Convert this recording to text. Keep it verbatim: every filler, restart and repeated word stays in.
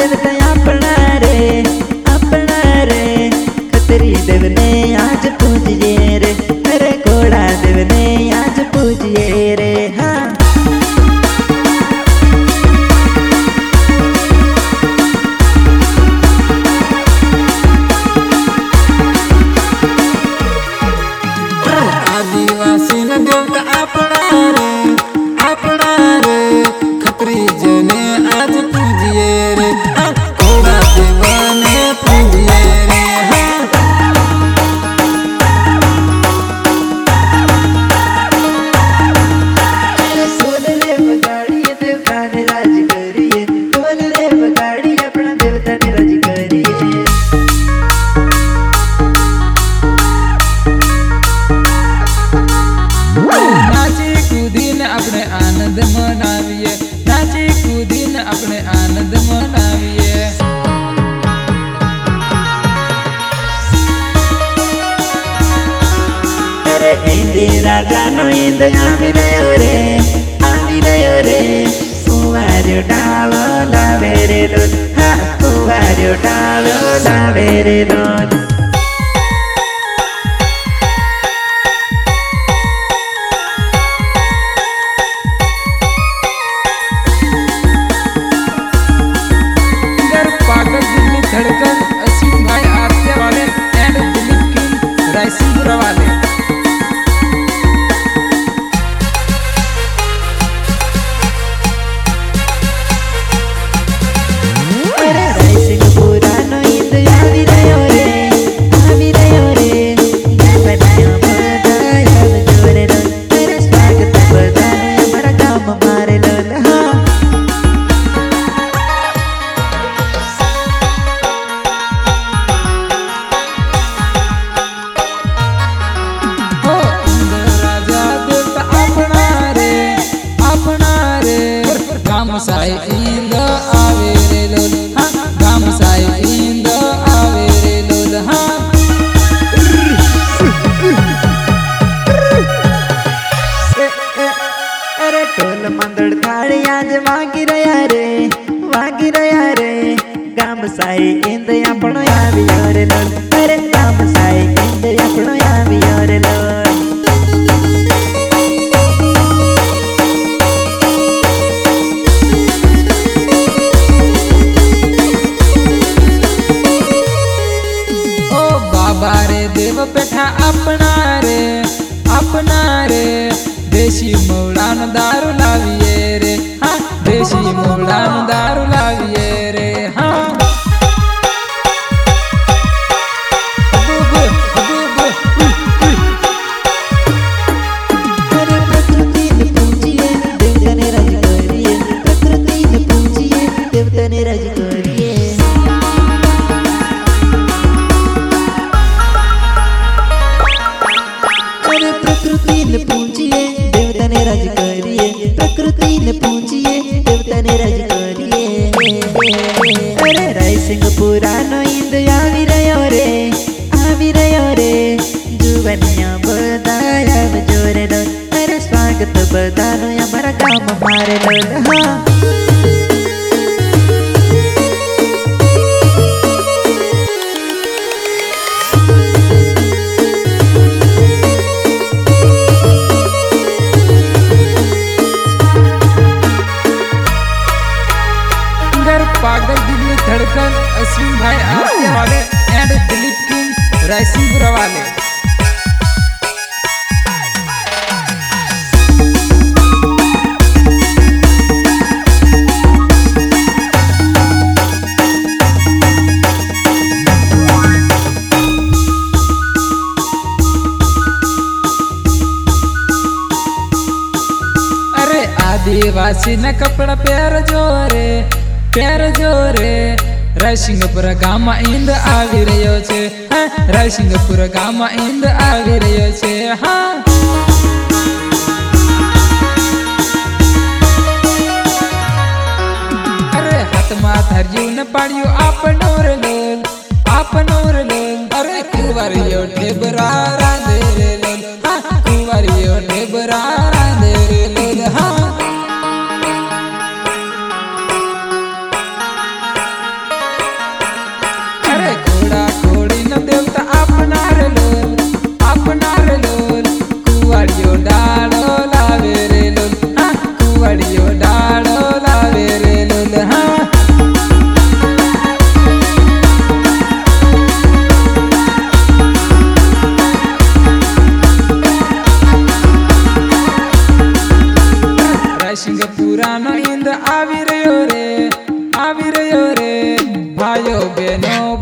देवता अपना रे अपना रे खत्री देव ने आज पूजिए रे अरे घोड़ा देव ने आज पूजिए रे। हाँ आदिवासी न देवता अपना रे अपना रे खत्री जने आज पूजिए रे घोड़ा देव ने पूजिए रे। सोल रे बगाड़िए देवता ने राज करिए सोल रे बगाड़ी अपना देवता ने राज करिए। नाची कूदीन अपने आनंद मनाविए नाची कूदीन अपने आनंद मनाविए। अरे इंदी राजा नो इंद आवी रयो रे आवी रयो रे कुवार्यो डालो लावे रे लोल हाँ कुवार्यो डालो लावे रे लोल। धड़कन असीम भाई आरती वाले एंड दिलीप किंग रायसिंह वाले। अरे रायसिंह पुरानो इंद आवी रयो रे आवी रयो रे बनायो बधाया जोरे लोल अरे स्वागत बधाया हमारा काम मारे लोल। हाँ गाम साई इंद आवे रे लोल हाँ गाम साई इंद आवे रे लोल। हाँ अरे टोल मंदड़ थाड़ी आज वागी रया रे वागी रया रे गाम साई इंद अपनो आवी रे लोल अरे गाम साई इंद अपनो आवी रे लोल। बारे देव पेठा अपना रे अपना रे देशी मौलान दारू लाविए रे हाँ देशी मौलान दारू लाविए रे। हाँ अरे प्रकृति ने पूजिए देवता ने राज करिए प्रकृति ने पूजिए देवता ने राज करिए। प्रकृति ने पूजिए देवता ने राज करिए प्रकृति ने पूजिए देवता ने राज करिए। अरे रायसिंह पुरानो इंद आवी रयो रे आवी रयो रे जुवनिया बधाया जोरे लोल अरे स्वागत बधानो हमारा काम मारे लोल। हाँ पागल दिल धड़कन असीम भाई आरती वाले एंड दिलीप किंग रायसिंह वाले। अरे आदिवासी न कपड़ा प्यार जोरे प्यार जोरे रायसिंहपुर गाम इंद आवी रयो छे हाँ रायसिंहपुर गाम इंद आवी रयो छे। हाँ अरे हाथ मा धर्यू न पाड़ियो आपनो रे लोल आपनो रे लोल अरे कुंवरियो ढेबरा रांधे रे लोल हाँ कुंवरियो ढेबरा रांधे रे लोल। हाँ રાયસિંગપુરાનો ઈંદ આવી રહ્યો રે આવી રહ્યો રે ભાઈઓ બહેનો